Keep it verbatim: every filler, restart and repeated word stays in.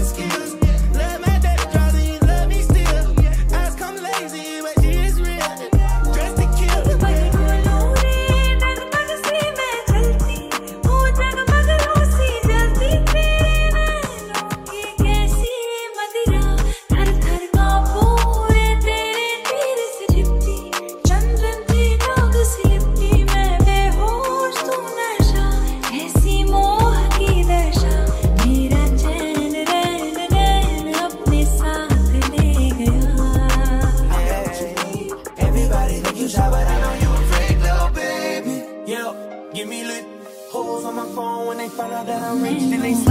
skills. Love my baby draws and you love me still. Eyes come lazy, but she is real. Dressed to kill. Give me lit. Hoes on my phone when they find out that I'm rich, then they